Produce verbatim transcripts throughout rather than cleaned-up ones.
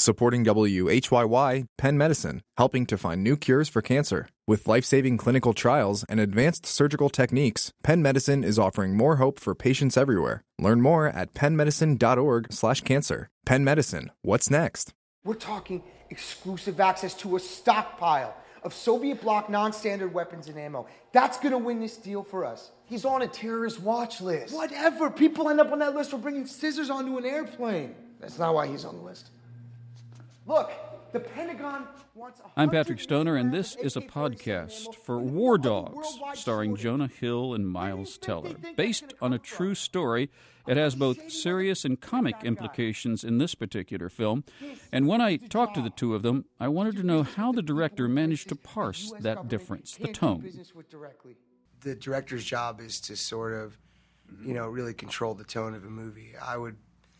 Supporting W H Y Y, Penn Medicine, helping to find new cures for cancer. With life-saving clinical trials and advanced surgical techniques, Penn Medicine is offering more hope for patients everywhere. Learn more at pennmedicine.org slash cancer. Penn Medicine, what's next? We're talking exclusive access to a stockpile of Soviet bloc non-standard weapons and ammo. That's gonna win this deal for us. He's on a terrorist watch list. Whatever, people end up on that list for bringing scissors onto an airplane. That's not why he's on the list. Look, the Pentagon wants... I'm Patrick Stoner, and this is a podcast for War Dogs, starring Jonah Hill and Miles Teller. Based on a true story, it has both serious and comic implications in this particular film. And when I talked to the two of them, I wanted to know how the director managed to parse that difference, the tone. The director's job is to sort of, you know, really control the tone of a movie. I would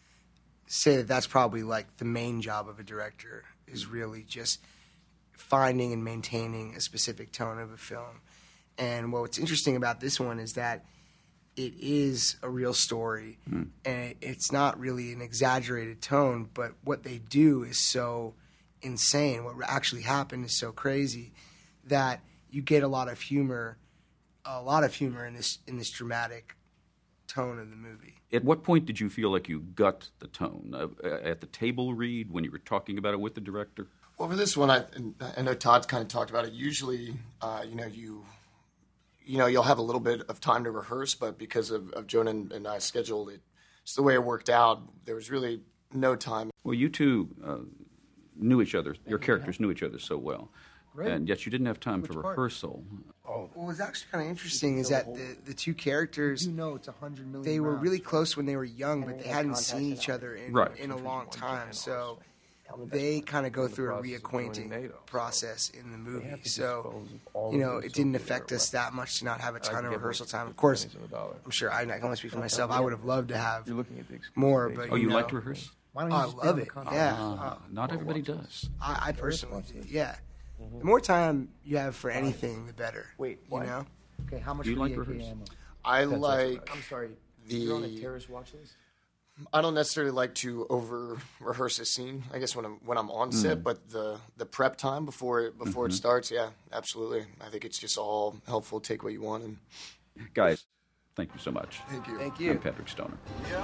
say that that's probably like the main job of a director, is really just finding and maintaining a specific tone of a film. And what's interesting about this one is that it is a real story, mm. and it's not really an exaggerated tone, but what they do is so insane. What actually happened is so crazy that you get a lot of humor, a lot of humor in this in this dramatic tone of the movie. At what point did you feel like you got the tone? Uh, at the table read, when you were talking about it with the director? Well, for this one, I, I know Todd kind of talked about it. Usually, uh, you know, you you know, you'll have a little bit of time to rehearse, but because of, of Jonah and, and I's schedule, it, it's the way it worked out. There was really no time. Well, you two uh, knew each other. Your characters knew each other so well. Right. And yet you didn't have time Which for part? rehearsal. Oh. What was actually kind of interesting is that the, the two characters, You know it's a hundred million they were rounds. really close when they were young, but they hadn't seen each other in, Right. in a long time. So they kind of go through a reacquainting process in the movie. So, you know, it didn't affect us that much to not have a ton of rehearsal time. Of course, I'm sure I, I can only speak for myself. I would have loved to have more, but Oh, you know, like to rehearse? Oh, I love it, yeah. Uh, not everybody does. I, I personally do, yeah. The more time you have for anything, the better. Wait, you what? know? Okay, how much Do you for like the A K rehearsal? ammo? I like I'm sorry, the... you're on a terrorist watch list? I don't necessarily like to over rehearse a scene. I guess when I'm when I'm on set, but the, the prep time before it before Mm-hmm. it starts, yeah, absolutely. I think it's just all helpful. Take what you want and Guys, thank you so much. thank you. Thank I'm you. Patrick Stoner.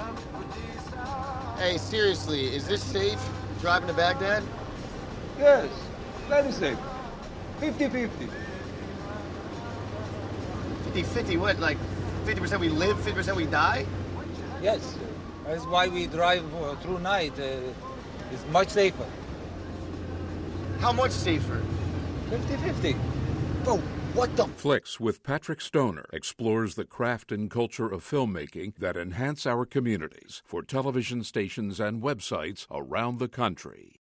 Hey, seriously, is this safe driving to Baghdad? Yes, very safe. fifty-fifty. fifty-fifty, what? Like fifty percent we live, fifty percent we die? Yes, that's why we drive uh, through night. Uh, it's much safer. How much safer? fifty-fifty. Bro, what the... Flicks with Patrick Stoner explores the craft and culture of filmmaking that enhance our communities for television stations and websites around the country.